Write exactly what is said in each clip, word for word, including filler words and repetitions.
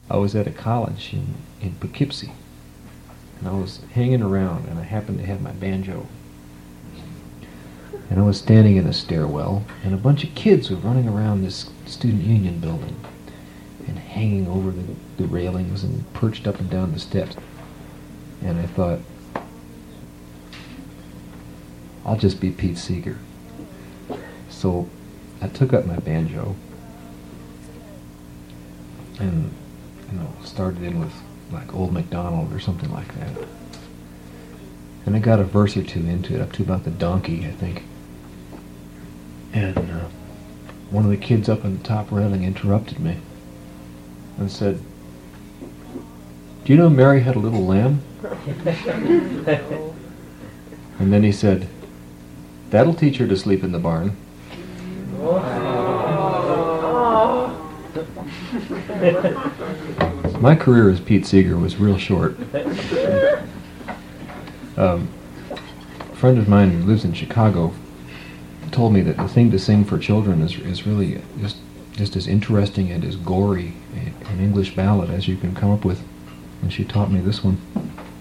I was at a college in, in Poughkeepsie, and I was hanging around, and I happened to have my banjo. And I was standing in a stairwell, and a bunch of kids were running around this student union building and hanging over the, the railings and perched up and down the steps. And I thought, I'll just be Pete Seeger. So I took up my banjo and, you know, started in with like Old MacDonald or something like that. And I got a verse or two into it, up to about the donkey, I think. And uh, one of the kids up on the top railing interrupted me and said, "Do you know Mary had a little lamb?" And then he said, "That'll teach her to sleep in the barn." My career as Pete Seeger was real short. Um, a friend of mine who lives in Chicago told me that the thing to sing for children is is really just just as interesting and as gory an English ballad as you can come up with. And she taught me this one.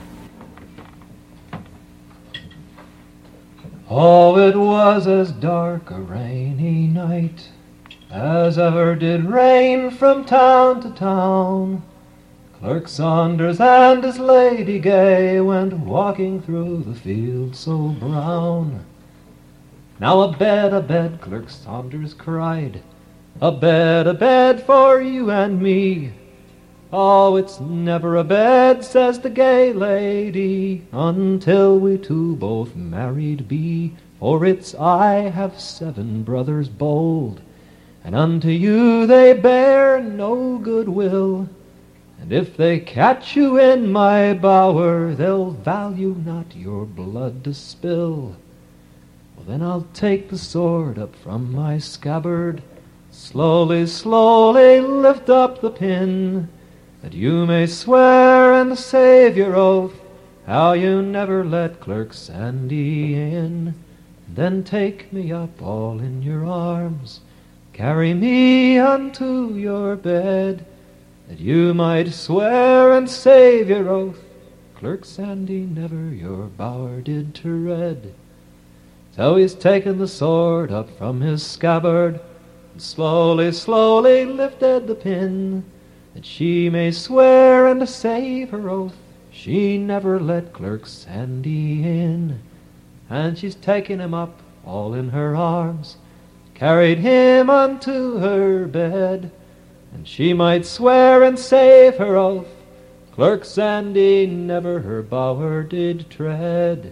Oh, it was as dark a rainy night as ever did rain from town to town. Clerk Saunders and his lady gay went walking through the fields so brown. Now a bed, a bed, Clerk Saunders cried, a bed, a bed for you and me. Oh, it's never a bed, says the gay lady, until we two both married be. For it's I have seven brothers bold, and unto you they bear no good will. And if they catch you in my bower, they'll value not your blood to spill. Well, then I'll take the sword up from my scabbard, slowly, slowly lift up the pin, that you may swear and save your oath, how you never let Clerk Sandy in. Then take me up all in your arms, carry me unto your bed, that you might swear and save your oath, Clerk Sandy never your bower did tread. So he's taken the sword up from his scabbard, and slowly, slowly lifted the pin, that she may swear and save her oath, she never let Clerk Sandy in. And she's taken him up all in her arms, carried him unto her bed, and she might swear and save her oath, Clerk Sandy never her bower did tread.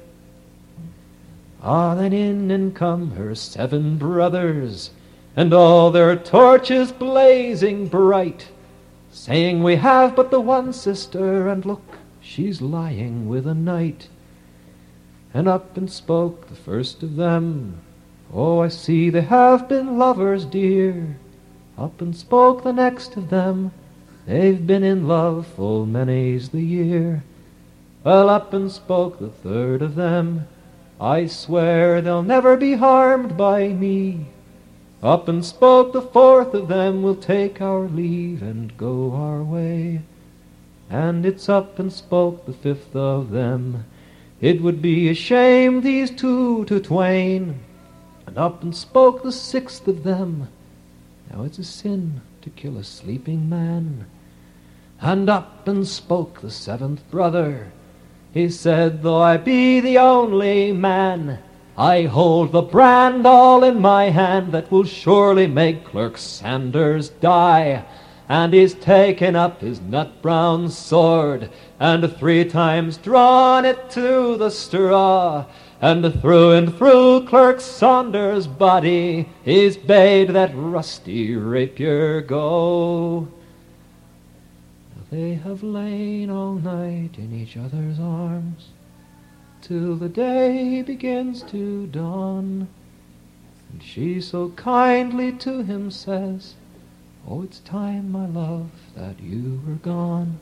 Ah, then in and come her seven brothers, and all their torches blazing bright, saying, we have but the one sister, and look, she's lying with a knight. And up and spoke the first of them, oh, I see they have been lovers dear. Up and spoke the next of them, they've been in love full many's the year. Well, up and spoke the third of them, I swear they'll never be harmed by me. Up and spoke the fourth of them, we'll take our leave and go our way. And it's up and spoke the fifth of them, it would be a shame these two to twain. And up and spoke the sixth of them, now it's a sin to kill a sleeping man. And up and spoke the seventh brother, he said, though I be the only man, I hold the brand all in my hand that will surely make Clerk Sanders die. And he's taken up his nut-brown sword, and three times drawn it to the straw, and through and through Clerk Saunders' body he's bade that rusty rapier go. They have lain all night in each other's arms, till the day begins to dawn, and she so kindly to him says, oh, it's time, my love, that you were gone.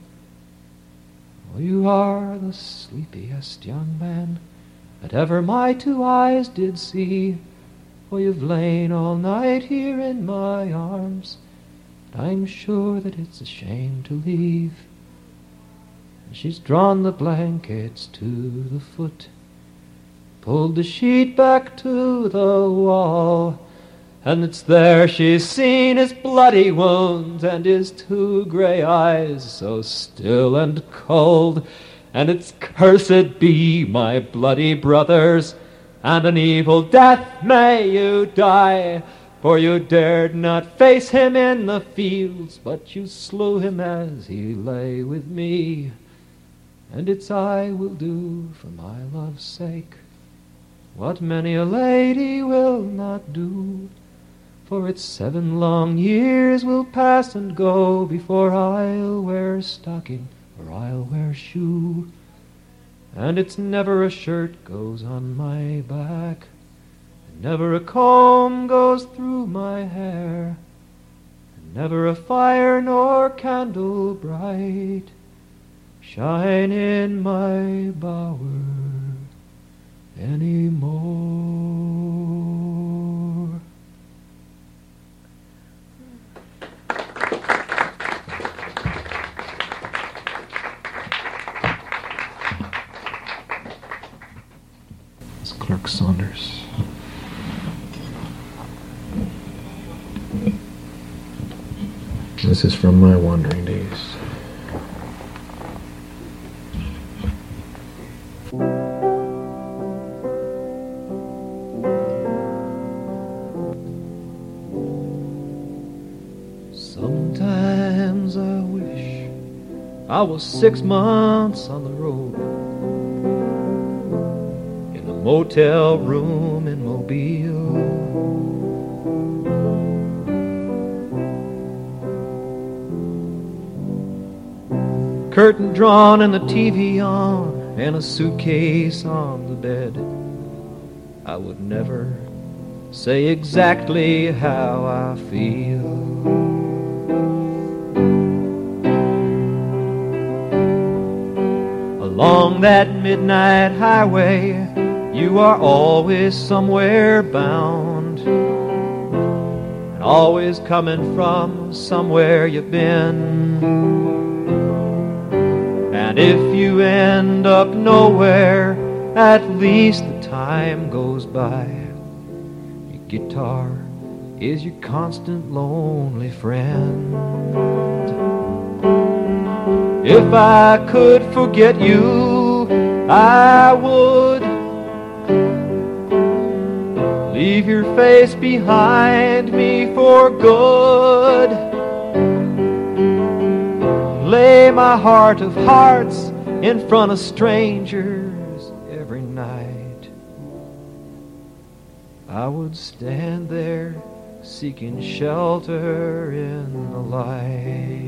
Oh, you are the sleepiest young man that ever my two eyes did see. For you've lain all night here in my arms, I'm sure that it's a shame to leave. She's drawn the blankets to the foot, pulled the sheet back to the wall, and it's there she's seen his bloody wounds and his two grey eyes so still and cold. And it's cursed be my bloody brothers, and an evil death may you die, for you dared not face him in the fields, but you slew him as he lay with me. And it's I will do for my love's sake what many a lady will not do, for it's seven long years will pass and go before I'll wear stocking or I'll wear shoe. And it's never a shirt goes on my back, and never a comb goes through my hair, and never a fire nor candle bright shine in my bower anymore. It's Clerk Saunders. This is from my wandering days. Sometimes I wish I was six months on the road, in a motel room in Mobile, curtain drawn and the T V on, and a suitcase on the bed. I would never say exactly how I feel. Along that midnight highway, you are always somewhere bound, and always coming from somewhere you've been. And if you end up nowhere, at least the time goes by. Your guitar is your constant lonely friend. If I could forget you, I would leave your face behind me for good, lay my heart of hearts in front of strangers every night. I would stand there seeking shelter in the light.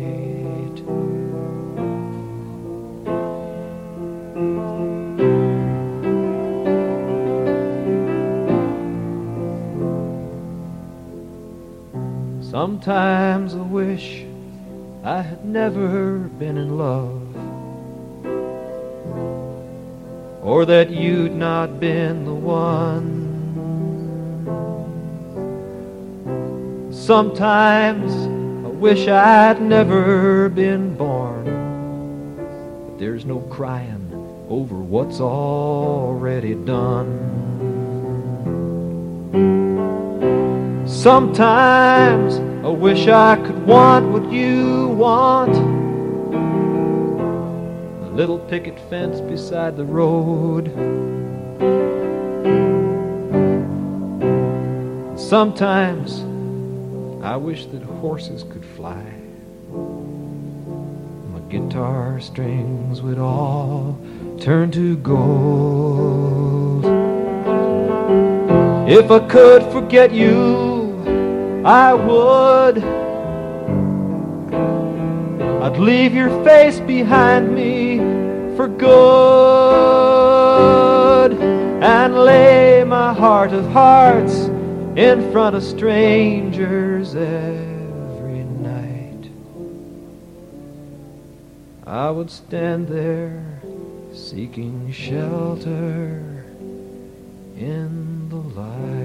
Sometimes I wish I had never been in love, or that you'd not been the one. Sometimes I wish I'd never been born, but there's no crying over what's already done. Sometimes I wish I could want what you want, a little picket fence beside the road. Sometimes I wish that horses could fly, my guitar strings would all turn to gold. If I could forget you, I would. I'd leave your face behind me for good, and lay my heart of hearts in front of strangers every night. I would stand there seeking shelter in the light.